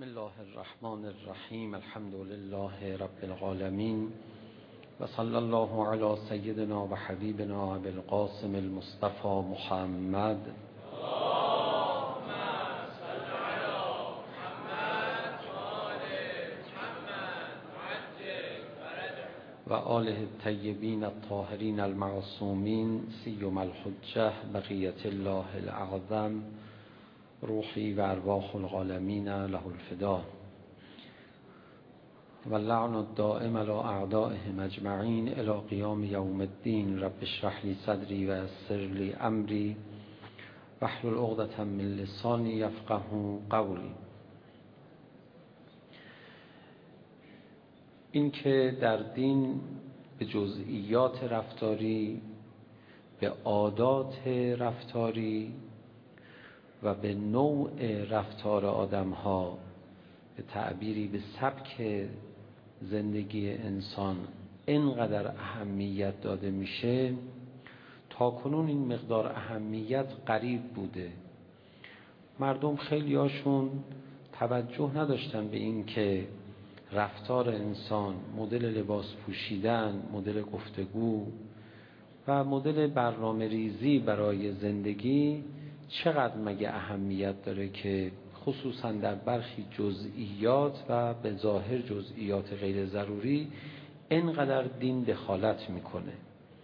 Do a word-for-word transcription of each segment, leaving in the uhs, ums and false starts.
بسم الله الرحمن الرحیم. الحمد لله رب العالمین و صلی الله علی سیدنا و حبیبنا ابی القاسم المصطفى محمد و آله الطیبین الطاهرین المعصومین سیما الحجة بقیة الله الاعظم روحی و ارواح العالمین له الفدا و اللعن الدائم علی اعدائهم اجمعین الی قیام یوم الدین. رب اشرح لی صدری و یسر لی امری واحلل عقدة من لسانی یفقهوا قولی. این که در دین به جزئیات رفتاری، به عادات رفتاری و به نوع رفتار آدم‌ها، به تعبیری به سبک زندگی انسان اینقدر اهمیت داده میشه، تا کنون این مقدار اهمیت غریب بوده. مردم خیلی هاشون توجه نداشتن به این که رفتار انسان، مدل لباس پوشیدن، مدل گفتگو و مدل برنامه ریزی برای زندگی چقدر مگه اهمیت داره که خصوصا در برخی جزئیات و به ظاهر جزئیات غیر ضروری اینقدر دین دخالت میکنه.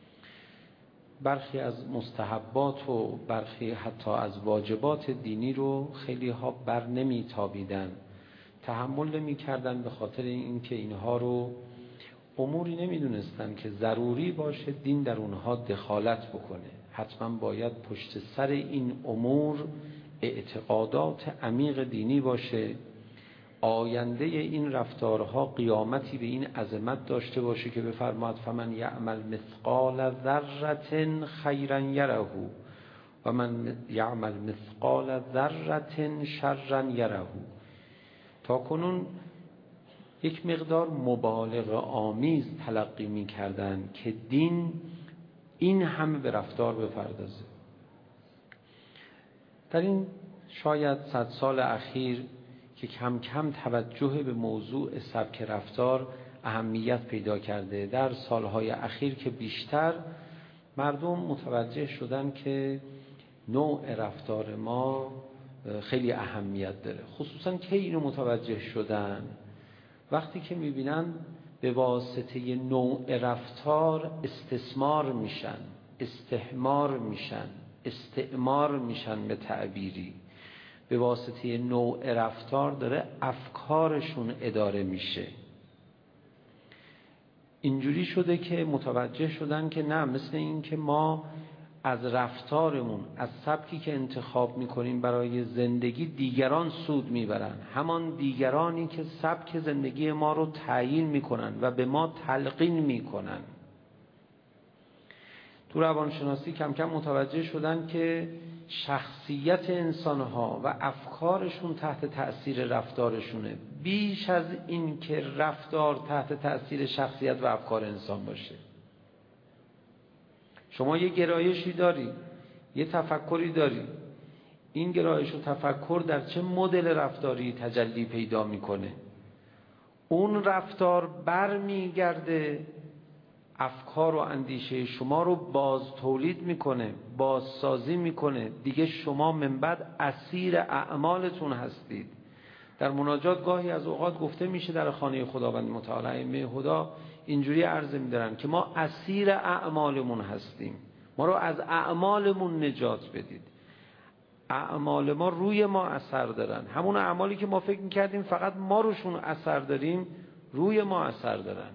برخی از مستحبات و برخی حتی از واجبات دینی رو خیلی ها بر نمیتابیدن، تحمل نمی کردن، به خاطر اینکه اینها رو اموری نمیدونستن که ضروری باشه دین در اونها دخالت بکنه. حتما باید پشت سر این امور اعتقادات عمیق دینی باشه، آینده این رفتارها قیامتی به این عظمت داشته باشه که بفرماد فمن یعمل مثقال ذره خیرا یره و من یعمل مثقال ذره شرا یره. تا کنون یک مقدار مبالغه آمیز تلقی می کردن که دین این همه به رفتار بپردازه. در این شاید صد سال اخیر که کم کم توجه به موضوع سبک رفتار اهمیت پیدا کرده، در سالهای اخیر که بیشتر مردم متوجه شدن که نوع رفتار ما خیلی اهمیت داره. خصوصا که اینو متوجه شدن وقتی که میبینن به واسطه نوع رفتار استثمار میشن، استحمار میشن، استعمار میشن، به تعبیری به واسطه نوع رفتار داره افکارشون اداره میشه. اینجوری شده که متوجه شدن که نه، مثل این که ما از رفتارمون، از سبکی که انتخاب میکنیم برای زندگی دیگران سود میبرن، همان دیگرانی که سبک زندگی ما رو تعیین میکنن و به ما تلقین میکنن. تو روانشناسی کم کم متوجه شدن که شخصیت انسانها و افکارشون تحت تأثیر رفتارشونه، بیش از این که رفتار تحت تأثیر شخصیت و افکار انسان باشه. شما یه گرایشی داری، یه تفکری داری، این گرایش و تفکر در چه مدل رفتاری تجلی پیدا میکنه؟ اون رفتار بر میگرده افکار و اندیشه شما رو باز تولید میکنه، بازسازی میکنه. دیگه شما من بعد اسیر اعمالتون هستید. در مناجات گاهی از اوقات گفته میشه در خانه خداوند متعال ائمه هدی اینجوری عرض می‌دارن که ما اسیر اعمالمون هستیم، ما رو از اعمالمون نجات بدید. اعمال ما روی ما اثر دارن، همون اعمالی که ما فکر می‌کردیم فقط ما روشون اثر داریم، روی ما اثر دارن.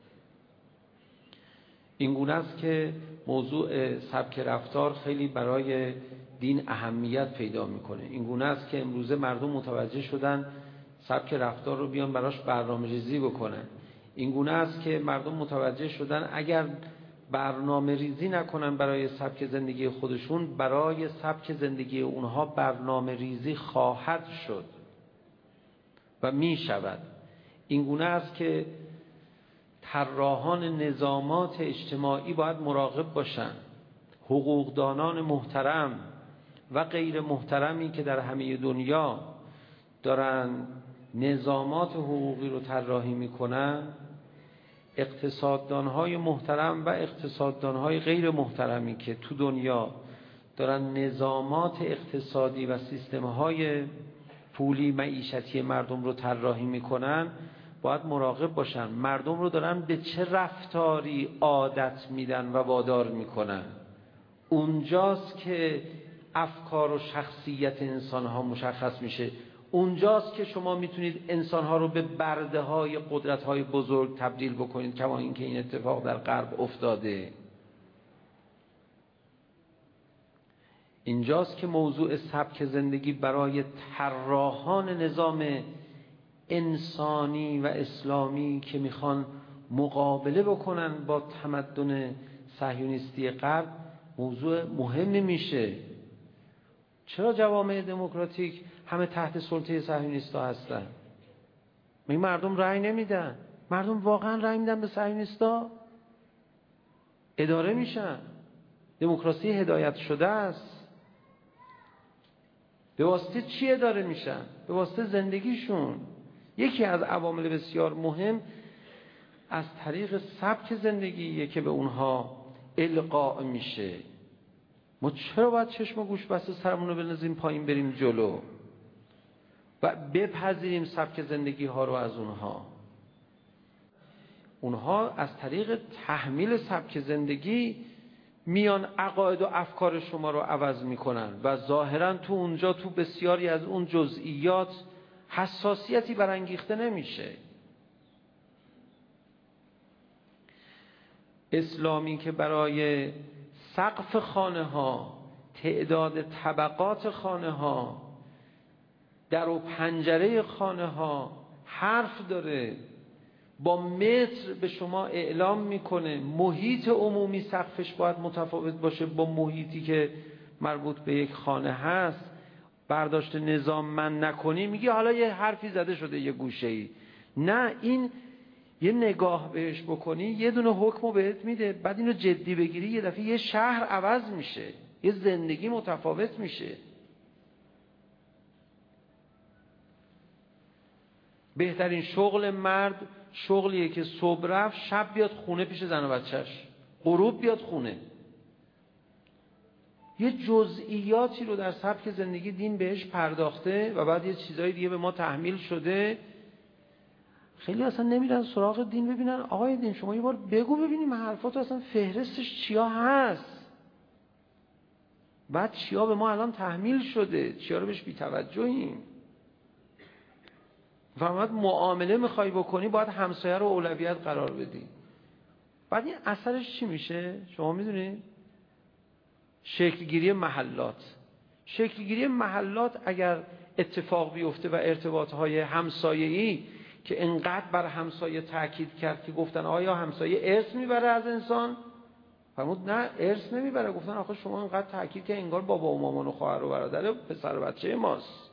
این گونه است که موضوع سبک رفتار خیلی برای دین اهمیت پیدا میکنه. این گونه است که امروزه مردم متوجه شدن سبک رفتار رو بیان براش برنامه ریزی بکنن. این گونه است که مردم متوجه شدن اگر برنامه ریزی نکنن برای سبک زندگی خودشون، برای سبک زندگی اونها برنامه ریزی خواهد شد و می شود. این گونه است که طراحان نظامات اجتماعی باید مراقب باشن. حقوقدانان محترم و غیر محترمی که در همه دنیا دارن نظامات حقوقی رو طراحی میکنن، اقتصاددانهای محترم و اقتصاددانهای غیر محترمی که تو دنیا دارن نظامات اقتصادی و سیستمهای پولی معیشتی مردم رو طراحی میکنن، باید مراقب باشن مردم رو دارن به چه رفتاری عادت میدن و وادار میکنن. اونجاست که افکار و شخصیت انسانها مشخص میشه. اونجاست که شما میتونید انسانها رو به برده های قدرت های بزرگ تبدیل بکنید، کما اینکه این اتفاق در غرب افتاده. اینجاست که موضوع سبک زندگی برای طراحان نظام انسانی و اسلامی که میخوان مقابله بکنن با تمدن صهیونیستی غرب موضوع مهمی میشه. چرا جوامع دموکراتیک همه تحت سلطه صهیونیستا هستن؟ می مردم رأی نمیدن؟ مردم واقعا رأی میدن به صهیونیستا؟ اداره میشن. دموکراسی هدایت شده است. به واسطه چی اداره میشن؟ به واسطه زندگیشون. یکی از عوامل بسیار مهم از طریق سبک زندگیه که به اونها القاء میشه. ما چرا باید چشم و گوش بسته سرمون رو بنزیم پایین بریم جلو و بپذیریم سبک زندگی ها رو از اونها؟ اونها از طریق تحمیل سبک زندگی میان عقاید و افکار شما رو عوض میکنن و ظاهرا تو اونجا تو بسیاری از اون جزئیات حساسیتی برانگیخته نمیشه. اسلامی که برای سقف خانه ها، تعداد طبقات خانه ها، در و پنجره خانه ها حرف داره، با متر به شما اعلام میکنه محیط عمومی سقفش باید متفاوت باشه با محیطی که مربوط به یک خانه هست. برداشت نظام من نکنی، میگی حالا یه حرفی زده شده یه گوشه‌ای. نه، این یه نگاه بهش بکنی یه دونه حکمو بهت میده، بعد اینو جدی بگیری یه دفعه یه شهر عوض میشه، یه زندگی متفاوت میشه. بهترین شغل مرد شغلیه که صبح رفت شب بیاد خونه پیش زن و بچهش، غروب بیاد خونه. یه جزئیاتی رو در سبک زندگی دین بهش پرداخته و بعد یه چیزای دیگه به ما تحمیل شده. خیلی اصلا نمیرن سراغ دین ببینن آقای دین شما یه بار بگو ببینیم حرفات اصلا فهرستش چیا هست، بعد چیا به ما الان تحمیل شده، چیا رو بهش بی‌توجهیم. فرمود معامله میخوای بکنی باید همسایه رو اولویت قرار بدی. بعد این اثرش چی میشه شما میدونید؟ شکلگیری محلات. شکلگیری محلات اگر اتفاق بیفته و ارتباطهای همسایه‌ای که انقدر بر همسایه تاکید کرد که گفتن آیا همسایه ارث میبره از انسان؟ فرمود نه ارث نمیبره. گفتن آخه شما انقدر تاکید که انگار بابا و مامان و خواهر و برادر پسر و بچه ماست.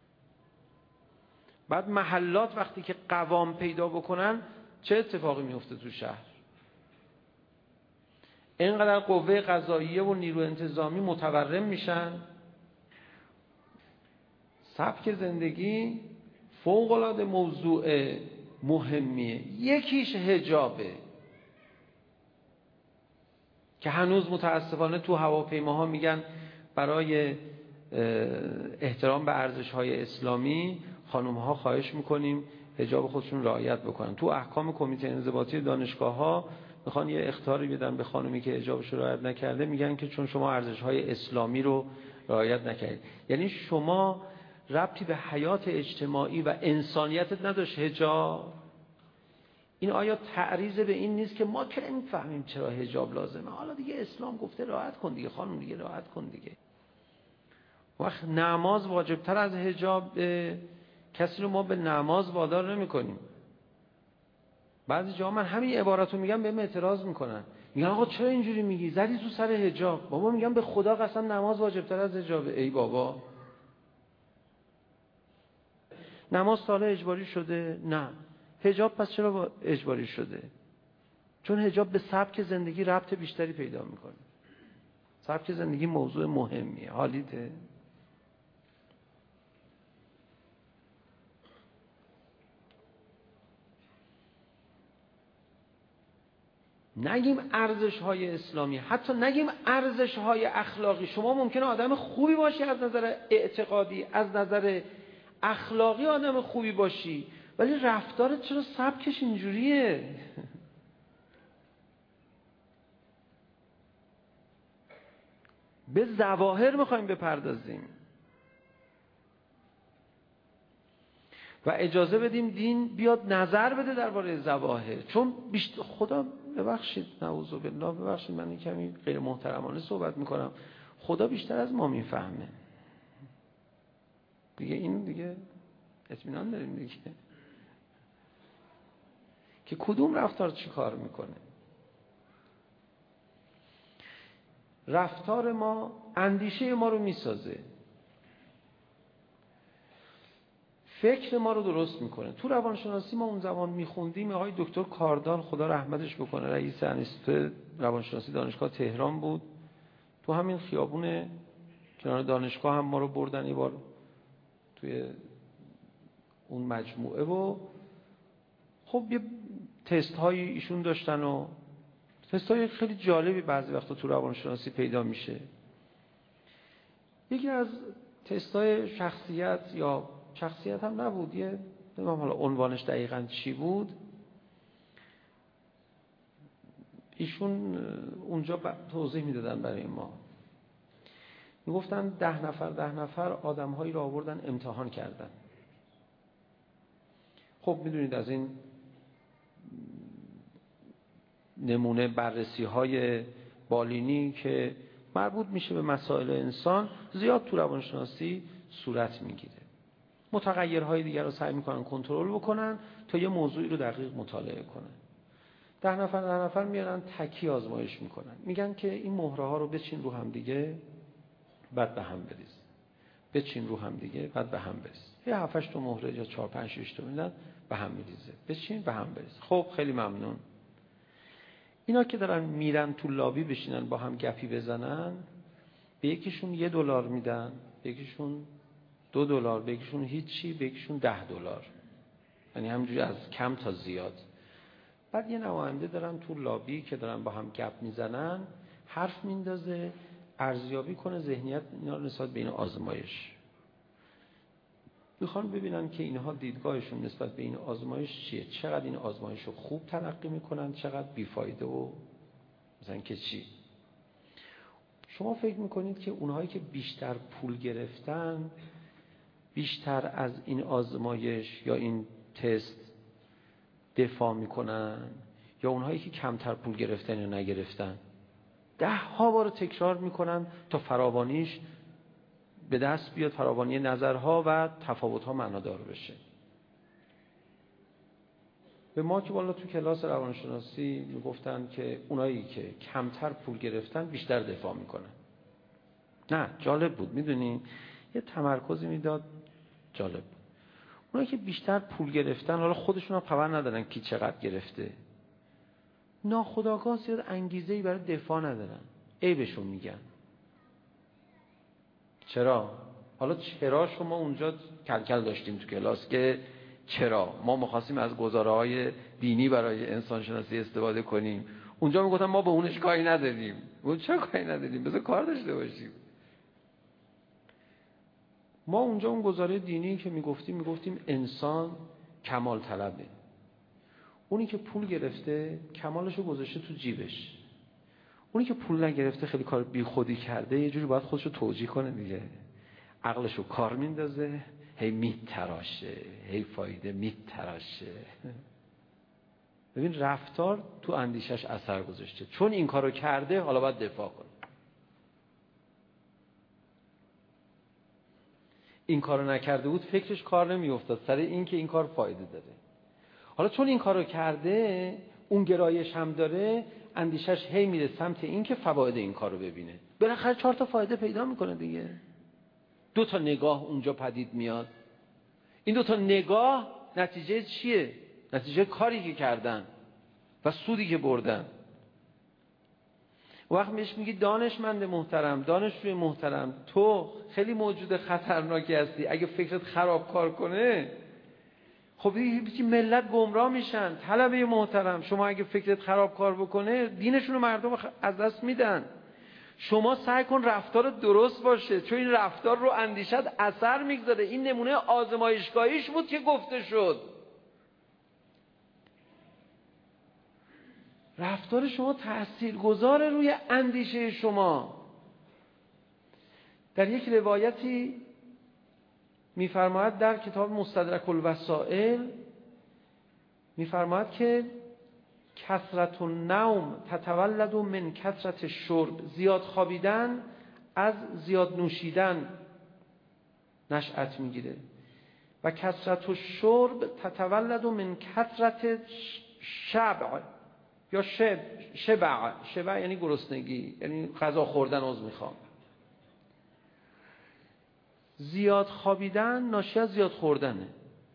بعد محلات وقتی که قوام پیدا بکنن چه اتفاقی میفته تو شهر؟ اینقدر قوه قضاییه و نیرو انتظامی متورم میشن. سبک زندگی فوق‌العاده موضوع مهمیه. یکیش حجابه که هنوز متاسفانه تو هواپیماها میگن برای احترام به ارزش‌های اسلامی خانم‌ها خواهش میکنیم حجاب خودشون رعایت بکنن. تو احکام کمیته انضباطی دانشگاه‌ها میخوان یه اخطاری بدن به خانمی که حجابش رو رعایت نکرده، میگن که چون شما ارزش‌های اسلامی رو رعایت نکردید. یعنی شما ربطی به حیات اجتماعی و انسانیتت نداشت حجاب. این آیا تعریض به این نیست که ما که نمی‌فهمیم چرا حجاب لازمه، حالا دیگه اسلام گفته رعایت کن دیگه خانم، دیگه رعایت کن دیگه. وقت نماز واجبتر از حجاب، کسی رو ما به نماز وادار نمی کنیم. بعضی جا من همین عبارت رو میگم بهم اعتراض میکنن، میگن آقا چرا اینجوری میگی، زدی تو سر حجاب. بابا میگم به خدا قسم نماز واجبتر از حجابه. ای بابا نماز ساله اجباری شده؟ نه. حجاب پس چرا اجباری شده؟ چون حجاب به سبک زندگی ربط بیشتری پیدا میکنه. سبک زندگی موضوع مهمیه. حالیته؟ نگیم ارزش های اسلامی، حتی نگیم ارزش های اخلاقی. شما ممکنه آدم خوبی باشی از نظر اعتقادی، از نظر اخلاقی آدم خوبی باشی، ولی رفتارت چرا سبکش اینجوریه؟ به ظواهر میخوایم بپردازیم و اجازه بدیم دین بیاد نظر بده درباره ظواهر. چون بیشتر خدا ببخشید، نعوذ بالله، ببخشید من کمی غیر محترمانه صحبت میکنم، خدا بیشتر از ما میفهمه دیگه. این دیگه اطمینان داریم دیگه که کدوم رفتار چی کار میکنه. رفتار ما اندیشه ما رو میسازه، فکر ما رو درست میکنه. تو روانشناسی ما اون زمان میخوندیم، آقای دکتر کاردان خدا رحمتش بکنه رئیس انستیتوت روانشناسی دانشگاه تهران بود، تو همین خیابون کنار دانشگاه هم ما رو بردن یه بار توی اون مجموعه و خب یه تست هایی ایشون داشتن و تست های خیلی جالبی بعضی وقتا تو روانشناسی پیدا میشه. یکی از تست های شخصیت، یا شخصیت هم نبود، یه نمیدونم حالا عنوانش دقیقاً چی بود، ایشون اونجا توضیح میدادن برای ما، میگفتن ده نفر ده نفر آدم‌هایی را آوردن امتحان کردن. خب میدونید از این نمونه بررسی های بالینی که مربوط میشه به مسائل انسان زیاد تو روانشناسی صورت میگیره. متغیرهای دیگر رو سعی میکنن کنترل بکنن تا یه موضوعی رو دقیق مطالعه کنن. ده نفر ده نفر میارن تکی آزمایش میکنن، میگن که این مهره ها رو بچین رو هم دیگه بعد به هم بریز، بچین رو هم دیگه بعد به هم بریز. یه هفت هشت تا مهره یا چهار پنج شش تا میدن به هم میریزه، بچین به هم بریز. خب خیلی ممنون. اینا که دارن میرن تو لابی بشینن با هم گپی بزنن، به یکیشون یه دلار میدن، به یکیشون دو دلار، به یکیشون هیچی، به یکیشون ده دلار، یعنی همینجوری از کم تا زیاد. بعد یه نماینده دارن تو لابی که دارن با هم گپ میزنن، حرف میندازه، ارزیابی کنه ذهنیت اینا رو نسبت به این آزمایش. میخوان ببینن که اینها دیدگاهشون نسبت به این آزمایش چیه، چقدر این آزمایش رو خوب تلقی میکنن، چقدر بیفایده و مثلا که چی. شما فکر میکنید که اونهایی که بیشتر پول گرفتن بیشتر از این آزمایش یا این تست دفاع میکنن یا اونهایی که کمتر پول گرفتن یا نگرفتن؟ ده ها بار تکرار میکنن تا فراوانیش به دست بیاد، فراوانی نظرها و تفاوتها معنادار بشه. به ما که والا تو کلاس روانشناسی میگفتن که اونایی که کمتر پول گرفتن بیشتر دفاع میکنن. نه جالب بود، میدونی یه تمرکزی میداد، جالب بود. اونایی که بیشتر پول گرفتن حالا خودشون هم خبر ندارن کی چقدر گرفته، ناخودآگاه زیاد انگیزه‌ای برای دفاع ندارن، عیبشون میگن. چرا؟ حالا چرا شما اونجا کلکل داشتیم تو کلاس که چرا ما می‌خواستیم از گزاره‌های دینی برای انسانشناسی استفاده کنیم، اونجا میگفتن ما به اونش کاری نداریم. اون چرا کاری نداریم؟ بذار کار داشته باشیم. ما اونجا اون گزاره دینی که میگفتیم میگفتیم انسان کمال طلبه. اونی که پول گرفته کمالشو گذاشته تو جیبش، اونی که پول نگرفته خیلی کار بی خودی کرده، یه جوری باید خودشو توجیه کنه دیگه، عقلشو کار میندازه، هی میتراشه، هی فایده میتراشه. ببین رفتار تو اندیشش اثر گذاشته، چون این کارو کرده حالا باید دفاع کنه. این کارو نکرده بود فکرش کار نمیافتاد سر این که این کار فایده داره. حالا چون این کارو کرده، اون گرایش هم داره، اندیشش هی میره سمت این که فواید این کارو ببینه. بالاخره چهار تا فایده پیدا میکنه دیگه. دو تا نگاه اونجا پدید میاد. این دو تا نگاه نتیجه چیه؟ نتیجه کاری که کردن و سودی که بردن. وقت میش میگی دانشمند محترم، دانشجوی محترم، تو خیلی موجود خطرناکی هستی. اگه فکرت خراب کار کنه خب این ملت گمراه میشن. طلبه محترم، شما اگه فکرت خراب کار بکنه دینشون رو مردم از دست میدن. شما سعی کن رفتار درست باشه، چون این رفتار رو اندیشت اثر میگذاره. این نمونه آزمایشگاهیش بود که گفته شد. رفتار شما تاثیرگذار روی اندیشه شما. در یک روایتی میفرماید در کتاب مستدرک الوسائل، میفرماید که کثرت النوم تتولد من کثرت الشرب، زیاد خوابیدن از زیاد نوشیدن نشأت میگیره و کثرت الشرب تتولد من کثرت شبع یا شب شبع شبع یعنی گرسنگی، یعنی غذا خوردن. عذر میخوام. زیاد خوابیدن ناشی از زیاد خوردنه.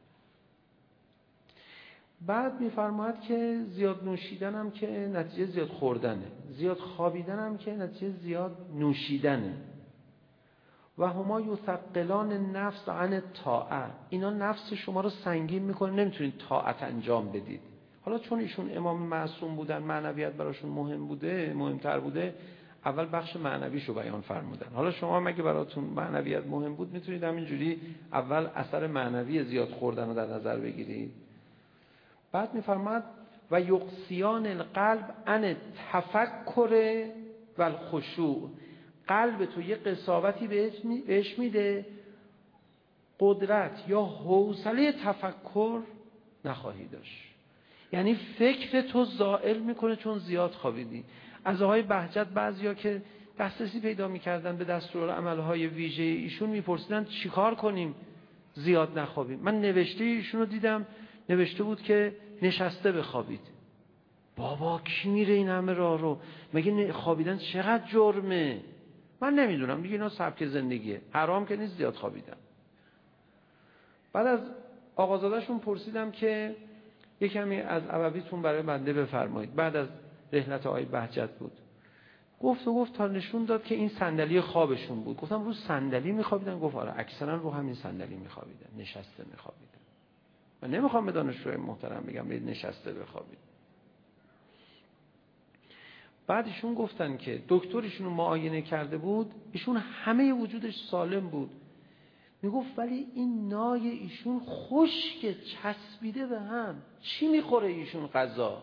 بعد میفرماید که زیاد نوشیدن هم که نتیجه زیاد خوردنه، زیاد خوابیدن هم که نتیجه زیاد نوشیدنه. و هما یثقلان نفس عن طاعه، اینا نفس شما رو سنگین میکنه، نمیتونید طاعت انجام بدید. حالا چون ایشون امام معصوم بودن، معنویت براشون مهم بوده، مهمتر بوده، اول بخش معنویشو بیان فرمودن. حالا شما مگه براتون معنویت مهم بود، میتونید همینجوری اول اثر معنوی زیاد خوردن رو در نظر بگیرید. بعد میفرماد و یقصیان القلب عن تفکر و الخشوع، قلب تو یه قساوتی بهش میده، قدرت یا حوصله تفکر نخواهی داشت. یعنی فکر تو زائل میکنه چون زیاد خوابیدی. از آقای بهجت بعضیا که دسترسی پیدا میکردن به دستورالعمل‌های ویژه ایشون میپرسیدن چیکار کنیم زیاد نخوابیم. من نوشته ایشون رو دیدم، نوشته بود که نشسته بخوابید. بابا کی میره این همه راه رو؟ مگه خوابیدن چقدر جرمه؟ من نمیدونم دیگه، اینا سبک زندگیه، حرام که نیست زیاد خوابیدن. بعد از آقازادهشون پرسیدم که یه کمی از عبویتون برای بنده بفرمایید. بعد از رحلت آقای بهجت بود، گفت و گفت تا نشون داد که این صندلی خوابشون بود. گفتم رو صندلی میخوابیدن؟ گفت آره اکثرا رو همین صندلی میخوابیدن، نشسته میخوابیدن. من نمیخوام به دانشجوی محترم بگم برید نشسته بخوابید. بعد ایشون گفتن که دکتر ایشون رو معاینه کرده بود، ایشون همه وجودش سالم بود. میگفت ولی این نای ایشون خشک چسبیده به هم، چی میخوره ایشون غذا؟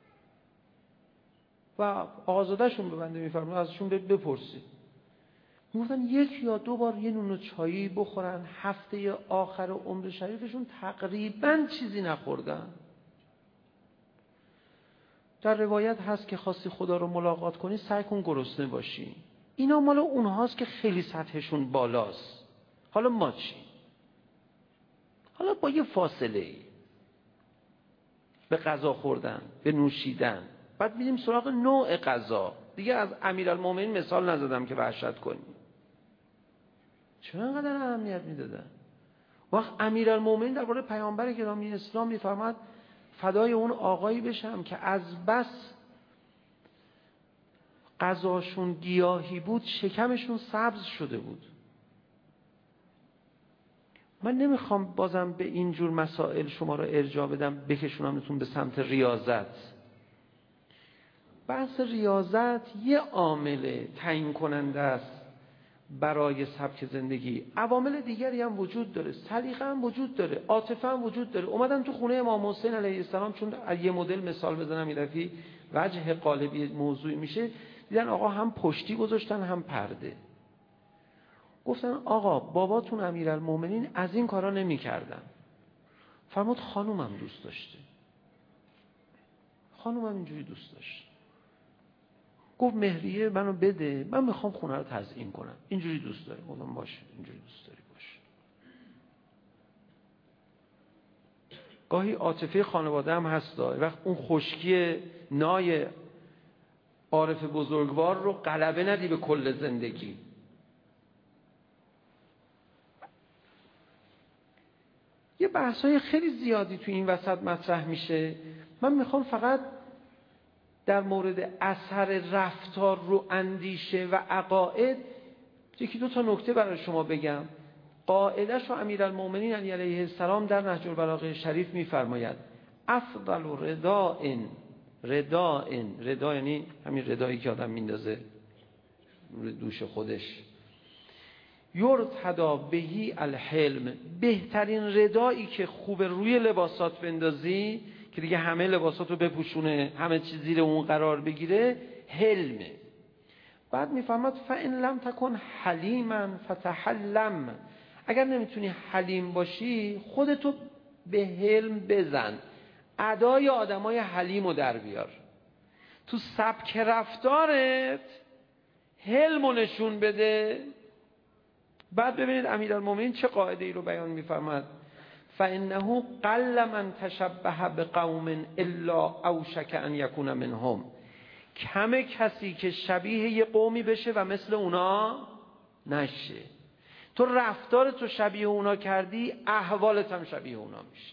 و آقازادهشون به بنده میفرمود ازشون بپرسید. میگفتن یک یا دو بار یه نون و چایی بخورن، هفته آخر عمر شریفشون تقریبا چیزی نخوردن. در روایت هست که خواستی خدا رو ملاقات کنی سعی کن گرسنه باشی. اینا مال اونهاست که خیلی سطحشون بالاست. حالا ما چی؟ حالا با یه فاصله ای به غذا خوردن، به نوشیدن. بعد میریم سراغ نوع غذا. دیگه از امیرالمومنین مثال نزدم که وحشت کنیم. چرا انقدر اهمیت میدادن؟ وقت امیرالمومنین درباره پیامبر گرامی اسلام میفرماد فدای اون آقایی بشم که از بس غذاشون گیاهی بود شکمشون سبز شده بود. من نمیخوام بازم به این جور مسائل شما رو ارجاع بدم، بکشونمتون به سمت ریاضت. بحث ریاضت یه عامل تعیین کننده است برای سبک زندگی. عوامل دیگری هم وجود داره، سلیقه هم وجود داره، عاطفه هم وجود داره. اومدن تو خونه امام حسین علیه السلام، چون یه مدل مثال بزنم این دفعه وجه قالبی موضوعی میشه، دیدن آقا هم پشتی گذاشتن هم پرده. گفتن آقا باباتون امیرالمومنین از این کارا نمی کردن. فرمود خانومم دوست داشته، خانومم اینجوری دوست داشت. گفت مهریه منو بده، من میخوام خونه رو تزیین کنم، اینجوری دوست داری. گفتم باشه اینجوری دوست داری باشه. گاهی عاطفه خانواده هم هست، وقت اون خشکی نای عارف بزرگوار رو غلبه ندی به کل زندگی. یه بحثای خیلی زیادی تو این وسط مطرح میشه. من میخوام فقط در مورد اثر رفتار رو اندیشه و عقاید یکی دو تا نکته برای شما بگم. قاعده‌شو امیرالمومنین علی علیه السلام در نهج البلاغه شریف می‌فرماید افضل رداء رداء ردا یعنی همین ردایی که آدم میندازه دوش خودش، یرتدا بهی الحلم، بهترین ردایی که خوب روی لباسات بندازی که دیگه همه لباسات رو بپوشونه، همه چیز زیر اون قرار بگیره، حلمه. بعد میفهمد فإن لم تکن حلیما فتحلم، اگر نمیتونی حلیم باشی خودتو به حلم بزن، ادای آدمای حلیم رو در بیار، تو سبک رفتارت حلم نشون بده. بعد ببینید امیرالمومنین چه قاعده ای رو بیان می‌فرماد، فإنه قل من تشبه بقوم الا اوشک ان یکون منهم، کم کسی که شبیه یه قومی بشه و مثل اونا نشه. تو رفتارت تو شبیه اونا کردی، احوالت هم شبیه اونا میشه.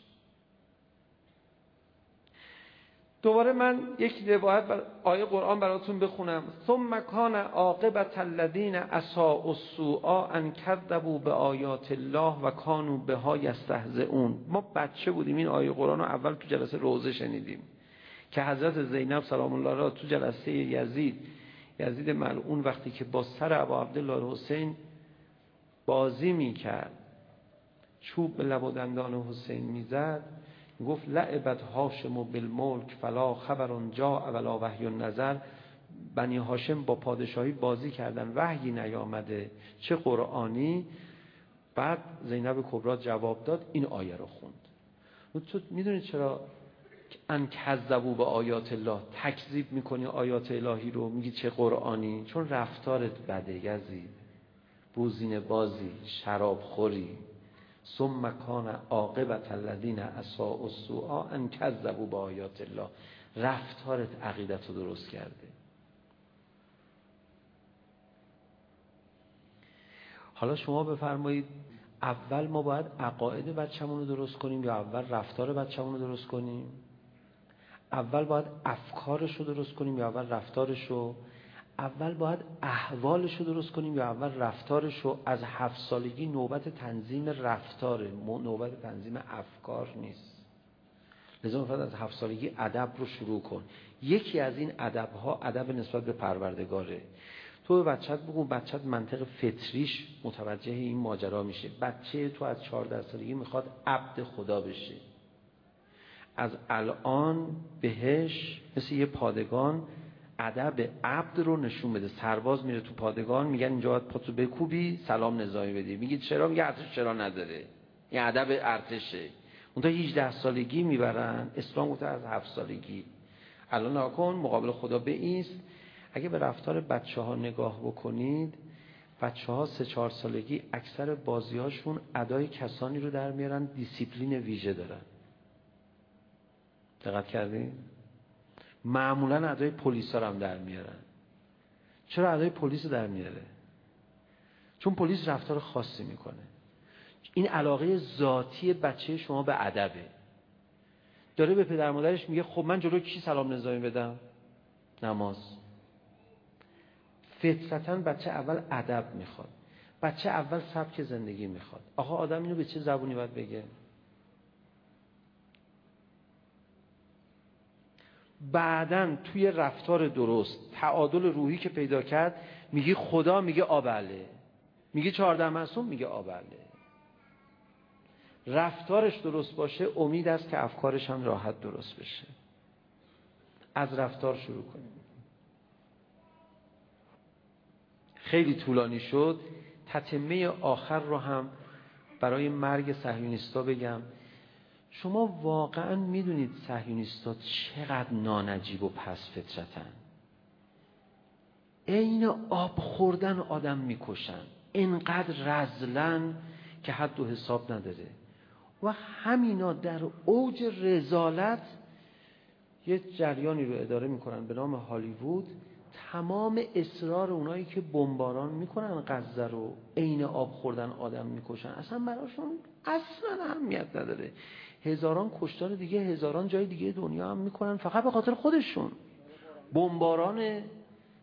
دوباره من یک روایت بر آیه قرآن براتون بخونم. ثم کان عاقبت الذین اساءوا السوء ان کذبوا بآیات الله و کانوا بها یستهزئون. ما بچه بودیم این آیه قرآن رو اول تو جلسه روضه شنیدیم که حضرت زینب سلام الله علیها تو جلسه یزید یزید ملعون وقتی که با سر ابا عبدالله حسین بازی میکرد، چوب به لب و دندان حسین میزد، گفت لعبت هاشم بالملک فلا خبر جاء ولا وحی نزل، بنی هاشم با پادشاهی بازی کردن، وحی نیامده چه قرآنی. بعد زینب کبرا جواب داد، این آیه رو خوند. تو میدونید چرا ان کذبوا به آیات الله، تکذیب میکنی آیات الهی رو، میگی چه قرآنی؟ چون رفتارت بده یزید، بوزین بازی، شراب خوری. ثم کان عاقبت الذین اساءوا السوء ان کذبوا بآیات الله، رفتارت عقیدت رو درست کرده. حالا شما بفرمایید اول ما باید عقاید بچه‌مون رو درست کنیم یا اول رفتار بچه‌مون رو درست کنیم؟ اول باید افکارش رو درست کنیم یا اول رفتارش رو؟ اول باید احوالش رو درست کنیم یا اول رفتارش رو؟ از هفت سالگی نوبت تنظیم رفتاره، نوبت تنظیم افکار نیست. لذا باید از هفت سالگی ادب رو شروع کن. یکی از این ادب‌ها ادب نسبت به پروردگاره. تو به بچت بگو، بچت منطق فطریش متوجه این ماجرا میشه. بچه تو از چهارده سالگی میخواد عبد خدا بشه، از الان بهش مثل یه پادگان ادب عبد رو نشون بده. سرباز میره تو پادگان، میگن اینجا باید پاتو بکوبی سلام نظامی بدی، میگه چرا؟ میگه ارتش چرا نداره، این ادب ارتشه. اون تا هجده سالگی میبرن، اسلام گفته از هفت سالگی. الان ناکن مقابل خدا بایست. اگه به رفتار بچه ها نگاه بکنید، بچه ها سه چهار سالگی اکثر بازی هاشون ادای کسانی رو در میارن دیسیپلین ویژه دارن. دقت کردین؟ معمولا ادای پلیس ها هم در میارن. چرا ادای پلیس رو در میاره؟ چون پلیس رفتار خاصی میکنه. این علاقه ذاتی بچه شما به ادبه. داره به پدر مادرش میگه خب من جلوی کی سلام نظامی بدم؟ نماز. فطرتاً بچه اول ادب میخواد، بچه اول سبک زندگی میخواد. آقا آدم اینو به چه زبونی باید بگه؟ بعدن توی رفتار درست تعادل روحی که پیدا کرد، میگی خدا، میگه آبله، میگه چهارده معصوم، میگه آبله. رفتارش درست باشه، امید است که افکارش هم راحت درست بشه. از رفتار شروع کنیم. خیلی طولانی شد، تتمه آخر رو هم برای مرگ صهیونیستا بگم. شما واقعا میدونید صهیونیستا چقدر نانجیب و پس فطرتن؟ عین آب خوردن آدم میکشن، اینقدر رذلن که حد و حساب نداره. و همینا در اوج رذالت یه جریانی رو اداره میکنن به نام هالیوود. تمام اصرار اونایی که بمباران میکنن غزه رو، عین آب خوردن آدم میکشن، اصلا براشون اصلا اهمیت نداره. هزاران کشتار دیگه هزاران جای دیگه دنیا هم میکنن فقط به خاطر خودشون. بمباران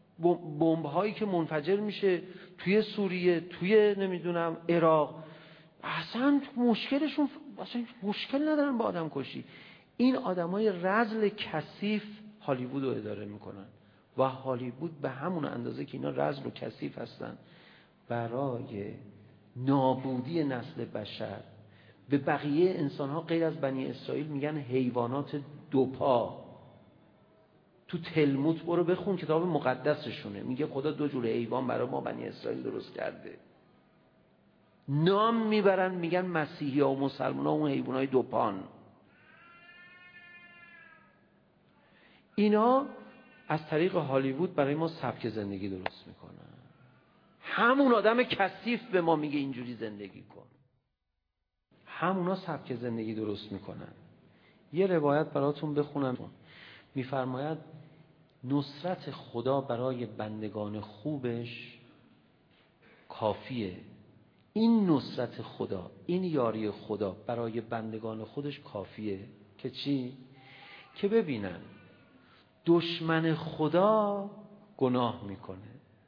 بمب هایی که منفجر میشه توی سوریه، توی نمیدونم عراق، اصلا مشکلشون اصلا مشکل ندارن با آدم کشی. این آدمای رذل کثیف هالیوود رو اداره میکنن و هالیوود به همون اندازه که اینا رذل و کثیف هستن برای نابودی نسل بشر به بقیه انسان‌ها غیر از بنی اسرائیل میگن حیوانات دوپا. تو تلمود برو بخون، کتاب مقدسشونه، میگه خدا دو جور حیوان برای ما بنی اسرائیل درست کرده. نام میبرن میگن مسیحی ها و مسلمان ها اون حیوانای دوپان. اینا از طریق هالیوود برای ما سبک زندگی درست میکنن. همون آدم کثیف به ما میگه اینجوری زندگی کن. همونا سبک زندگی درست میکنن. یه روایت براتون بخونم. میفرماید نصرت خدا برای بندگان خوبش کافیه. این نصرت خدا، این یاری خدا برای بندگان خودش کافیه که چی؟ که ببینن دشمن خدا گناه میکنه.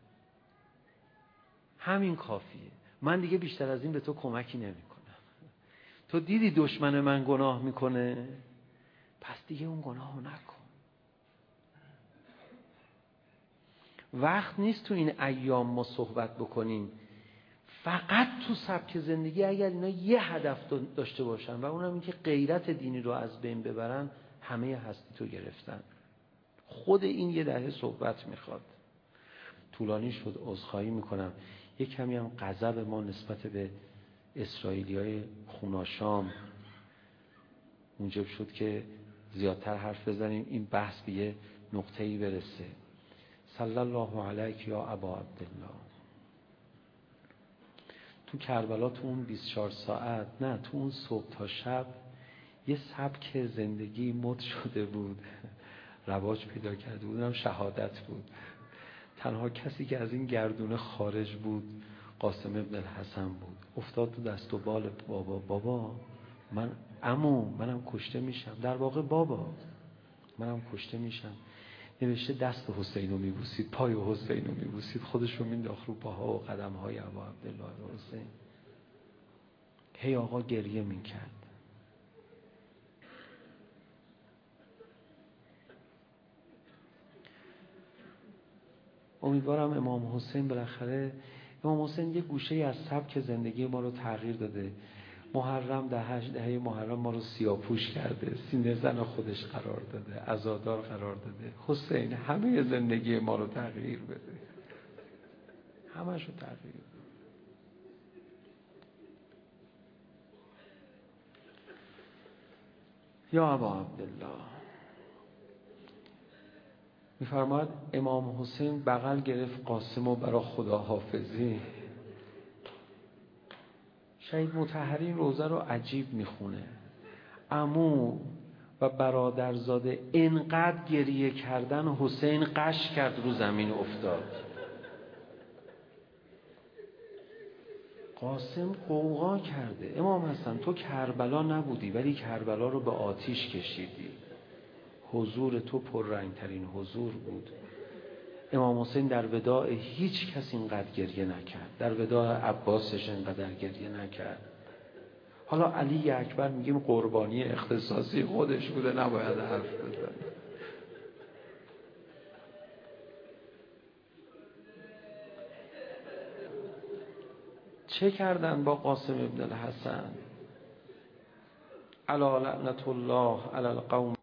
همین کافیه. من دیگه بیشتر از این به تو کمکی نمیکنم. تو دیدی دشمن من گناه میکنه، پس دیگه اون گناهو نکن. وقت نیست تو این ایام ما صحبت بکنیم فقط تو سبک زندگی. اگر اینا یه هدف داشته باشن و اونم این که غیرت دینی رو از بین ببرن، همه هستی تو گرفتن. خود این یه دهه صحبت میخواد. طولانی شد، عذرخواهی میکنم. یه کمی هم غضب ما نسبت به اسرائیلیای خوناشام موجب شد که زیادتر حرف بزنیم، این بحث به یه نقطه‌ای برسه. صلی الله علیک یا ابا عبدالله. تو کربلا تو اون بیست و چهار ساعت، نه تو اون صبح تا شب، یه سبک زندگی مد شده بود، رواج پیدا کرده بود، اونم شهادت بود. تنها کسی که از این گردونه خارج بود قاسم ابن الحسن بود. افتاد تو دست و بال بابا. بابا من عمو منم کشته میشم. در واقع بابا منم کشته میشم. نوشته دست حسین رو میبوسید، پای حسین رو میبوسید، خودش رو مینداخت رو پاها و قدمهای ابا عبدالله حسین. هی آقا گریه میکرد. امیدوارم امام حسین بالاخره، امام حسین یه گوشه از سبک زندگی ما رو تغییر داده. محرم دهه دهه محرم ما رو سیاپوش کرده، سینه زن خودش قرار داده، عزادار قرار داده. حسین همه زندگی ما رو تغییر بده، همه شو تغییر بده. یا ابا عبدالله. میفرماید امام حسین بغل گرفت قاسم و برا خدا حافظی. شهید مطهری این روزه رو عجیب میخونه. عمو و برادرزاده انقدر گریه کردن، حسین قش کرد رو زمین افتاد. قاسم قوقا کرده. امام حسن تو کربلا نبودی ولی کربلا رو به آتیش کشیدی. حضور تو پررنگترین حضور بود. امام حسین در وداع هیچ کس اینقدر گریه نکرد. در وداع عباسش اینقدر گریه نکرد. حالا علی اکبر میگیم قربانی اختصاصی خودش بوده، نباید حرف بزنه. چه کردن با قاسم ابن الحسن؟ الا لعنت الله علی القوم